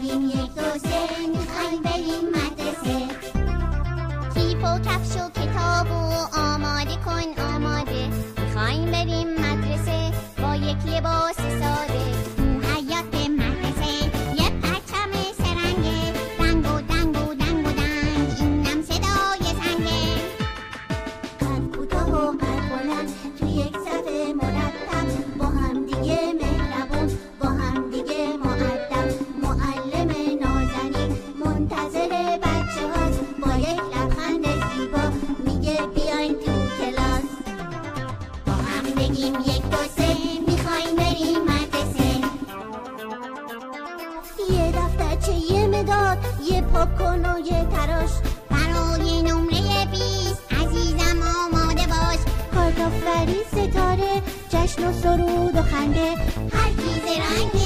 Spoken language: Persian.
بگیم 1 2 3 میخوایم بریم مدرسه. کیف و کفش و کتاب و آماده کن آماده، میخوایم بریم مدرسه با یک لباس ساده. تو حیاط مدرسه یه پرچم سرنگه، دنگ و دنگ و دنگ و دنگ، اینم صدای زنگه. قد کوتاه و قد بلند تو یک صف مرتب، با هم دیگه مهربون، با هم دیگه مؤدب. معلم نازنین منتظر بچه هاست، با یک لبخند زیبا میگه بیاین تو کلاس. با هم بگیم 1 2 3 میخوایم بریم مدرسه. یه دفترچه، یه مداد، یه پاپ کن و یه تراش، برای نمره 20 عزیزم آماده باش. کارتافری، ستاره، جشن و سرود و خنده. هر کی زرنگ